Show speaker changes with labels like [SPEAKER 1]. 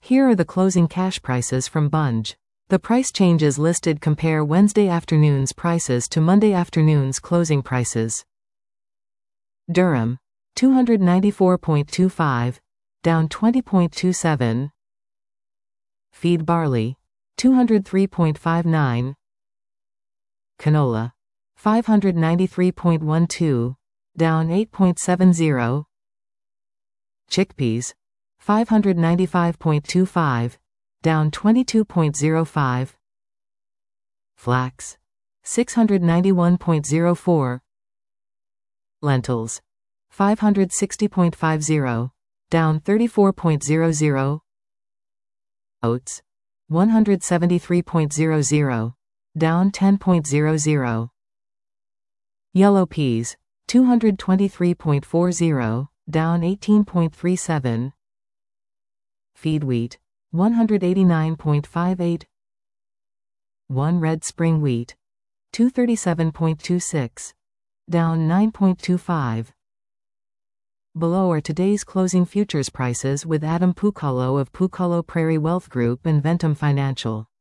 [SPEAKER 1] Here are the closing cash prices from Bunge. The price changes listed compare Wednesday afternoon's prices to Monday afternoon's closing prices. Durum, 294.25, down 20.27. Feed barley, 203.59. Canola, 593.12, down 8.70. Chickpeas, 595.25, down 22.05. Flax, 691.04. Lentils, 560.50, down 34.00. Oats, 173.00, down 10.00. Yellow peas, 223.40, down 18.37. Feed wheat, 189.58. 1 red spring wheat, 237.26, down 9.25. Below are today's closing futures prices with Adam Pucalo of Pucalo Prairie Wealth Group and Ventum Financial.